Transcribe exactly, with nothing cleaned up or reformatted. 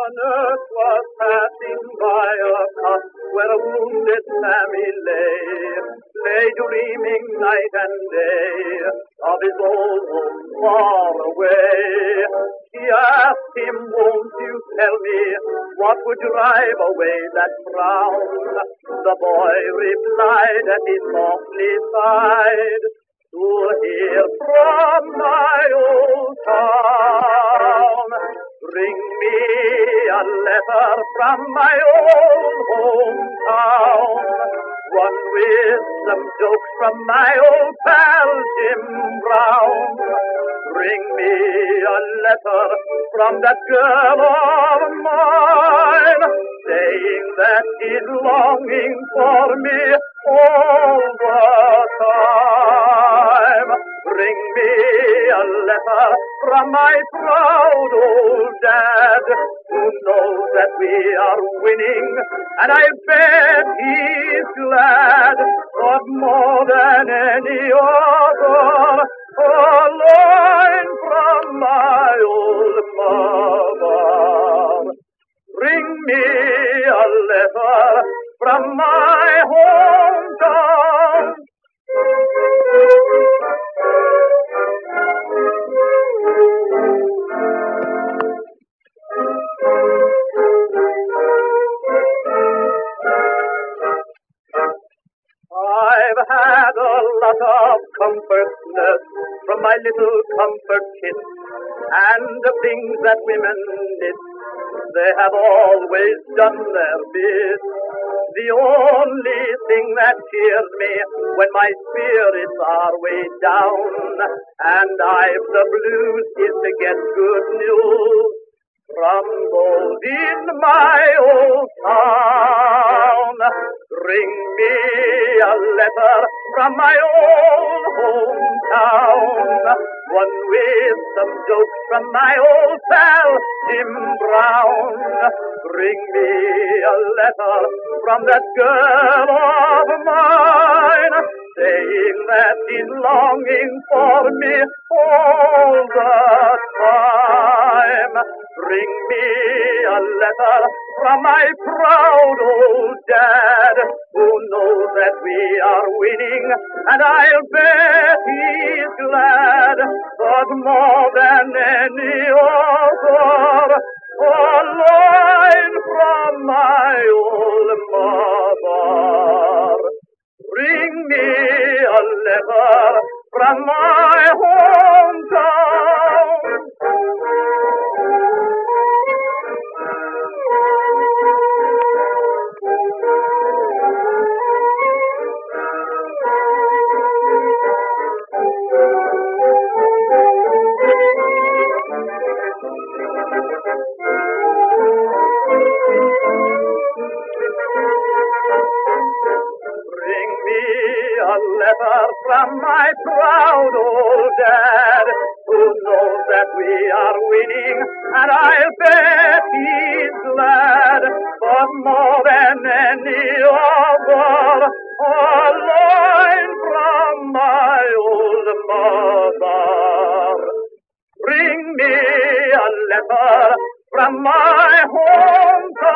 A nurse was passing by a cot where a wounded Sammy lay, lay dreaming night and day of his old home far away. She asked him, won't you tell me what would drive away that frown? The boy replied and he softly sighed, to hear from my old town. Bring me a letter from my old hometown, one with some jokes from my old pal Jim Brown. Bring me a letter from that girl of mine, saying that she's longing for me all the time. Bring me a letter from my proud old dad, who knows that we are winning, and I bet he's glad. But more than any other, a line from my old mother. Bring me a letter from my hometown. I've had a lot of comfort, nurse, from my little comfort kit, and the things that women knit, they have always done their bit. The only thing that cheers me when my spirits are way down and I've the blues is to get good news from those in my old town. Bring me a letter from my old hometown, one with some jokes from my old pal Jim Brown. Bring me a letter from that girl of mine, saying that she's longing for me all the time. Bring me a letter from my proud old dad, who knows that we are winning, and I'll bet he's glad. But more than any other, a line from my old mother. Bring me a letter from my hometown. Bring me a letter from my proud old dad, who knows that we are winning, and I'll bet he's glad. But more than any other, a line from my old mother. Bring me a letter from my hometown.